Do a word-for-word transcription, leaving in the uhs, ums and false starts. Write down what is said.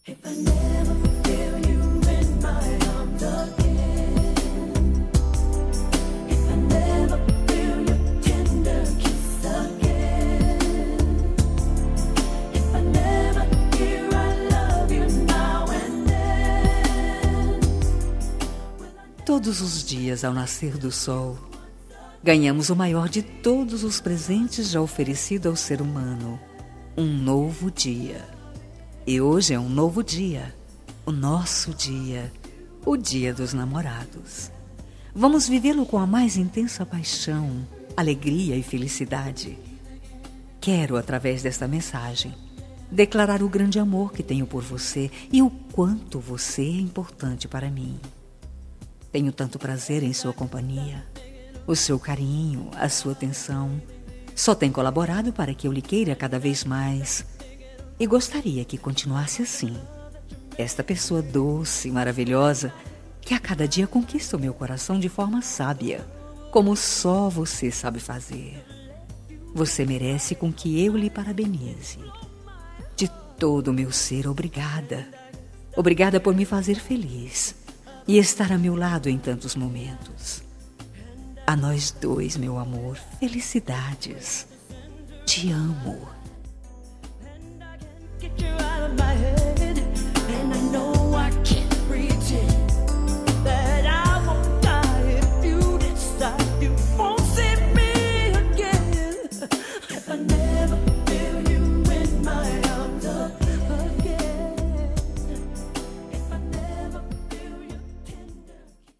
If I never feel you in my arms again, if I never feel your tender kiss again, if I never hear I love you now and then. Todos os dias ao nascer do sol, ganhamos o maior de todos os presentes já oferecido ao ser humano, um novo dia. E hoje é um novo dia, o nosso dia, o dia dos namorados. Vamos vivê-lo com a mais intensa paixão, alegria e felicidade. Quero, através desta mensagem, declarar o grande amor que tenho por você e o quanto você é importante para mim. Tenho tanto prazer em sua companhia. O seu carinho, a sua atenção, só tem colaborado para que eu lhe queira cada vez mais. E gostaria que continuasse assim. Esta pessoa doce e maravilhosa que a cada dia conquista o meu coração de forma sábia, como só você sabe fazer. Você merece com que eu lhe parabenize. De todo o meu ser, obrigada. Obrigada por me fazer feliz e estar a meu lado em tantos momentos. A nós dois, meu amor, felicidades. Te amo. Get you out of my head.